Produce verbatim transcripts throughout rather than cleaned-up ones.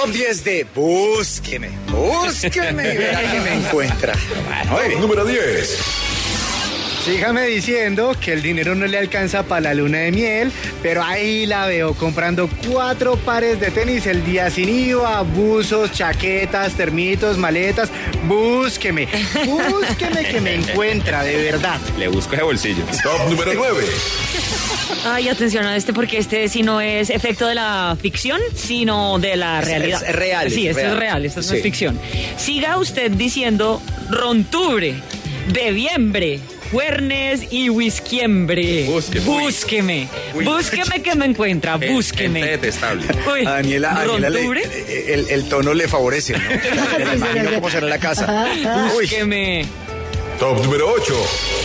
Top diez de Búsqueme, búsqueme y verá que me encuentra. Bueno, número diez. Sígame diciendo que el dinero no le alcanza para la luna de miel, pero ahí la veo comprando cuatro pares de tenis el día sin I V A, buzos, chaquetas, termitos, maletas. Búsqueme, búsqueme que me encuentra, de verdad. Le busco ese bolsillo. Top número nueve. Ay, atención a este porque este sí no es efecto de la ficción, sino de la Es- realidad. es real, Sí, es esto real. es real, esto no Sí. es ficción. Siga usted diciendo rontubre, bebiembre, juernes y whisquiembre. Búsqueme. Búsqueme. Uy. Búsqueme que me encuentra. Búsqueme. Gente detestable. Uy, A Daniela, a Daniela le- ¿rontubre? el, el tono le favorece, ¿no? Me la imagino cómo será la casa. Uy, Búsqueme. Top número ocho.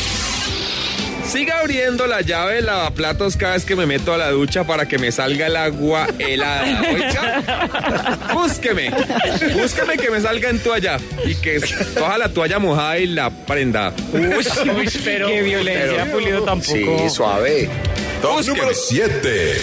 Siga abriendo la llave del lavaplatos cada vez que me meto a la ducha para que me salga el agua helada. Oiga, búsqueme. Búsqueme que me salga en toalla y que coja la toalla mojada y la prenda. Uy, uy, pero qué violencia, pero- Pulido, tampoco. sí, suave. Top Búsqueme. número siete.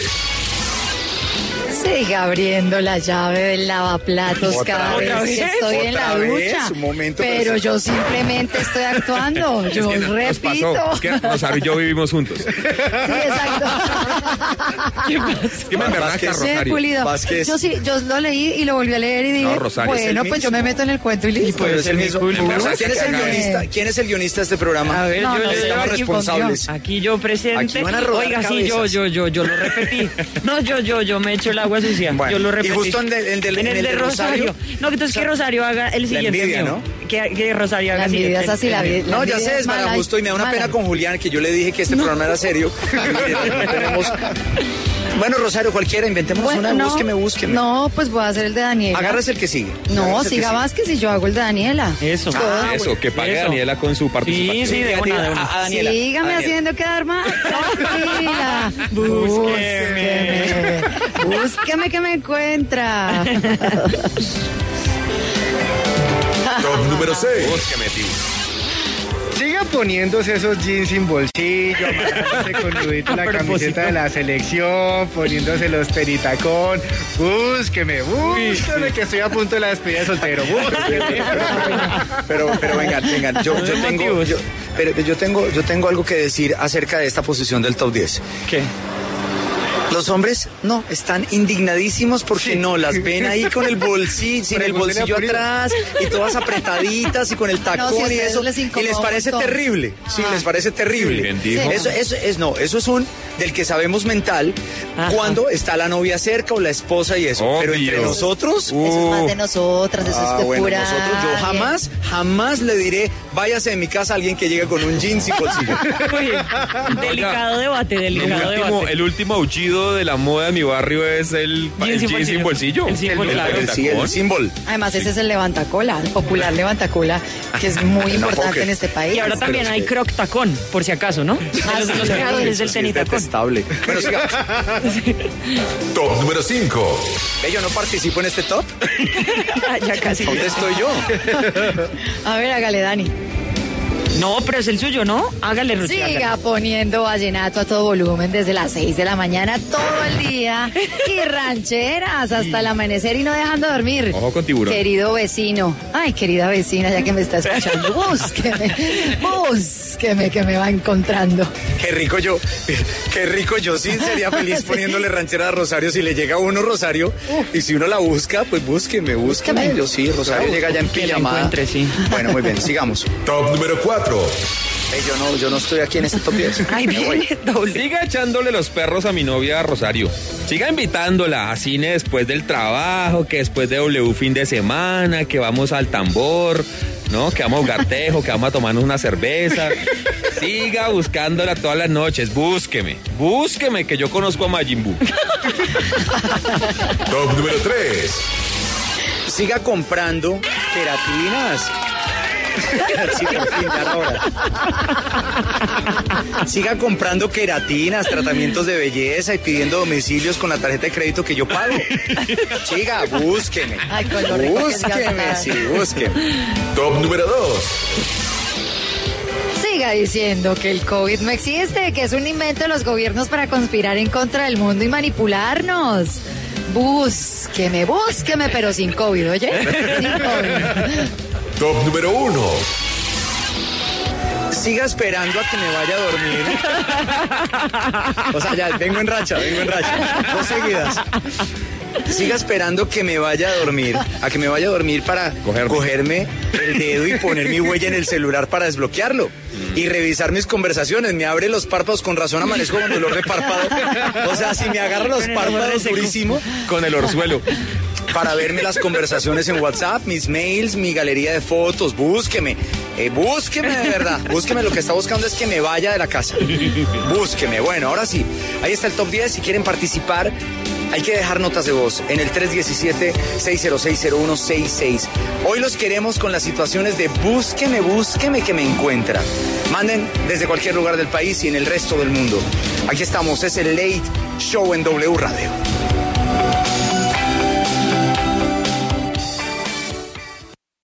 Siga abriendo la llave del lavaplatos ¿Otra cada vez? vez que estoy en ¿Otra la vez? ducha. Un momento, pero pero sí. yo simplemente estoy actuando. Yo Es que nos repito. pasó. Es que Rosario y yo vivimos juntos. Sí, exacto. Es que me enverraca, Vázquez. Bien, Rosario. Pulido. Vázquez. Yo sí, yo lo leí y lo volví a leer y dije, No, Rosario, es bueno, el pues yo me mismo. meto en el cuento y listo. Pero es el mismo. culpa. O sea, ¿quién es el Sí. guionista? ¿Quién es el guionista de este programa? A ver, No, yo, no, yo- estamos aquí, responsables. aquí yo presente. Aquí van a rodar Oiga, sí, yo, cabezas. yo, yo, yo lo repetí. No, yo, yo, yo me echo el agua sucia. Bueno, yo lo y repetí. justo en el- en del- En en el el de de Rosario. Rosario. No, que entonces O sea, que Rosario haga el siguiente. envidia, mío. ¿no? Que, que Rosario haga La el envidia siguiente. es así, la El- vida. No, ya envidia sé, es es para mala, justo y me da una mala. pena con Julián que yo le dije que este programa era serio. Y mire, no tenemos... Bueno, Rosario, cualquiera, inventemos Bueno, una, no, búsqueme, búsqueme. No, pues voy a hacer el de Daniela. Agárrese el que sigue. No, Agárrese el siga que sigue. Vázquez y yo hago el de Daniela. Eso. Ah, Eso, que pague Eso. Daniela con su participación. Sí, sí, de Diga, una, diga, de una. a- a Daniela, Sígame a Daniela. haciendo quedar mal. Tranquila. Búsqueme. Búsqueme. Búsqueme que me encuentra. Top número seis. Búsqueme, tío. Siga poniéndose esos jeans sin bolsillo, amarrándose con nudito A la propósito. camiseta de la selección, poniéndose los teritacón. Búsqueme, búsqueme, que estoy a punto de la despedida de soltero. Búsqueme. Pero, pero vengan, vengan, yo, No yo hay tengo, motivos. yo, pero yo tengo, yo tengo algo que decir acerca de esta posición del top diez. ¿Qué? Los hombres, no, están indignadísimos porque no, las ven ahí con el bolsillo, sin el Pregúntele a bolsillo Pulido. atrás y todas apretaditas y con el tacón No, si a y ustedes eso. les Y incomoda les un parece montón. terrible. Sí, Ah. les parece terrible. Bien dijo. Eso, eso es, no, eso es un del que sabemos mental Ajá. cuando está la novia cerca o la esposa y eso. Pero entre Obvio. nosotros. Eso es más de uh, nosotras, eso ah, es de bueno, pura... nosotros yo jamás, jamás le diré, váyase de mi casa a alguien que llegue con un jean sin bolsillo. Uy, delicado debate, El delicado último, debate. el último aullido de la moda de mi barrio es el, Jean el sin jean sin bolsillo. El símbolo, claro. El, sí, el símbolo. Además, ese es el levantacola, el popular levantacola, que es muy importante poker. en este país. Y ahora también Pero hay sí. croc tacón, por si acaso, ¿no? Ah, los, sí, los claro, creadores del Sí, tenis es tacón. detestable. Bueno, sigamos. Top número cinco. Ve, yo no participo en este top. Ya casi. ¿Dónde estoy yo? A ver, hágale, Dani. No, pero es el suyo, ¿no? Hágale, Rocío. Siga poniendo vallenato a todo volumen desde las seis de la mañana todo el día y rancheras hasta el amanecer y no dejando dormir. Ojo con tiburón. Querido vecino, ay, querida vecina, ya que me está escuchando, búsqueme, búsqueme que me va encontrando. Qué rico yo, qué rico yo sí sería feliz poniéndole ranchera a Rosario si le llega a uno Rosario y si uno la busca, pues búsqueme, búsqueme. Búsqueme. Yo sí, Rosario llega ya en Que la pijamada. encuentre, sí. Bueno, muy bien, sigamos. Top número cuatro. Eh, yo no, yo no estoy aquí en este top diez. Ay, Me voy. viene doble. Siga echándole los perros a mi novia Rosario. Siga invitándola a cine después del trabajo, que después de W fin de semana, que vamos al tambor, ¿no? Que vamos a jugar tejo, que vamos a tomarnos una cerveza. Siga buscándola todas las noches. Búsqueme, búsqueme, que yo conozco a Majin Buu. Top número tres. Siga comprando queratinas. Sí, por fin, ya era hora. Siga comprando queratinas, tratamientos de belleza y pidiendo domicilios con la tarjeta de crédito que yo pago. Siga, búsqueme. Ay, con lo rico que es Búsqueme, gastar. sí, búsqueme. Top número dos. Siga diciendo que el COVID no existe, que es un invento de los gobiernos para conspirar en contra del mundo y manipularnos. Búsqueme, búsqueme, pero sin COVID, ¿oye? Sin COVID. Top número uno. Siga esperando a que me vaya a dormir. O sea, ya, vengo en racha, vengo en racha. Dos seguidas. Siga esperando que me vaya a dormir, a que me vaya a dormir para Cogerme. cogerme el dedo y poner mi huella en el celular para desbloquearlo. Y revisar mis conversaciones. Me abre los párpados, con razón amanezco con dolor de párpado. O sea, si me agarra los Con el ojo párpados reseco. durísimo, Con el orzuelo. para verme las conversaciones en WhatsApp, mis mails, mi galería de fotos. Búsqueme, eh, búsqueme de verdad. Búsqueme, lo que está buscando es que me vaya de la casa. Búsqueme. Bueno, ahora sí, ahí está el top diez. Si quieren participar, hay que dejar notas de voz en el tres uno siete, seis cero seis, cero uno seis seis. Hoy los queremos con las situaciones de búsqueme, búsqueme que me encuentra. Manden desde cualquier lugar del país y en el resto del mundo. Aquí estamos, es el Late Show en W Radio.